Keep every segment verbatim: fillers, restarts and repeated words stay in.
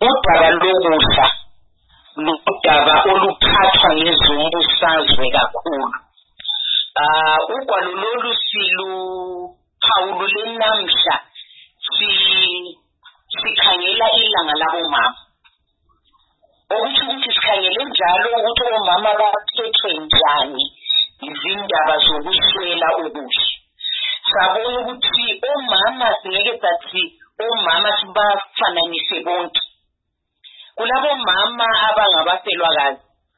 udaba lokudla nodaba oluphathwa ngezombusazwe kakhulu. Ah ugwalo lolu silu Paulo lenamhla si sikhangela ilanga labomama. Ukuthi ukuthi sikhangele njalo ukuthi omama baphethwe njani izindaba zokuswela ukudla. Sabona ukuthi omama singeke sathi omama sibafananise bonke. Kulabo mama abangabafelwakazi.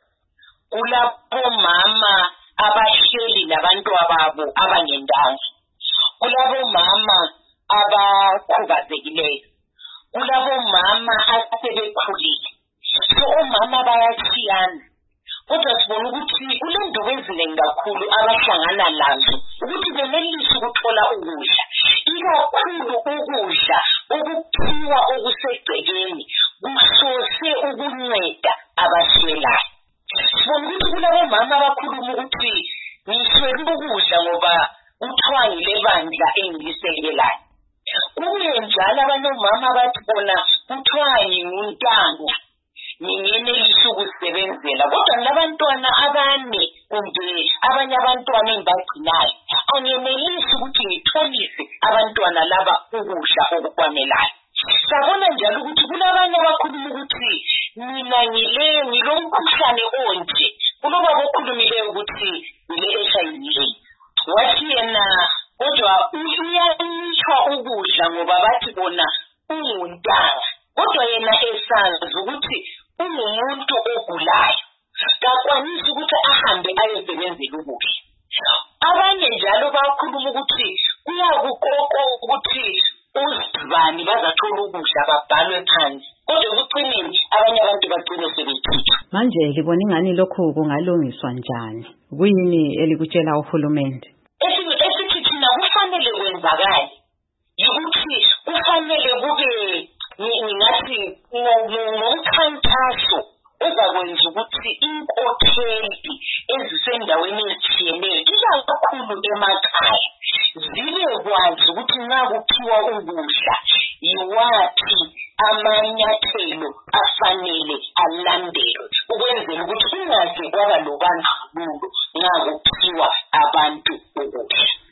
Kulabo mama abahleli nabantu ababo abangendanga. Kulabo mama abakhubazekileyo. Kulabo mama asebekhulile. So omama bayachiyana. Kodwa sibona ukuthi kulenduku eziningi kakhulu abahlangana lazo ukuthi benelise ukuthola ukudla. Ikakhulu ukudla okuphiwa okusegcekeni kuhlose ukunceda abaswelayo. Sibona ukuthi kulabo mama abakhuluma ukuthi ngiswele ukudla ngoba kuthiwa yilebandla engisekelayo. Kuye njalo abanomama bathi bona kuthiwa nginguntanga ngingenelisa ukusebenzela kodwa labantwana abane kumbe abanye abantwana engibagcinayo angenelisi ukuthi ngitholise abantwana laba ukudla okukwanelayo. Sabona njalo ukuthi kulabanye abakhuluma ukuthi mina ngile ngilomkhuhlane onje kuloba bokhulumileyo ukuthi ngile H I V. Wathi yena kodwa uyanyishwa ukudla ngoba bathi bona unguntanga kodwa yena esazi ukuthi ungumuntu ogulayo kakwanisi ukuthi ahambe ayosebenzela ukudla. Abanye njalo bakhuluma ukuthi kuyakuqoqo ukuthi uzibani bazathola ukudla babhalwe phansi kodwa ekucineni abanye abantu bagcine sebekhitshwa. Manje libona ingani lokho kungalungiswa njani? Kuyini elikutshela uhulumende? Esithi thina kufanele kwenzakale ukuthi kufanele kube ngingathi ngomkhankaso uzakwenza ukuthi inkokheli ezisendaweni ezitshiyeneyo ikakhulu emakhaya zibe kwazi ukuthi nxa kuphiwa ukudla yiwaphi amanyathelo afanele alandelwe ukwenzela ukuthi kungaze kwaba lobandlululo nxa kuphiwa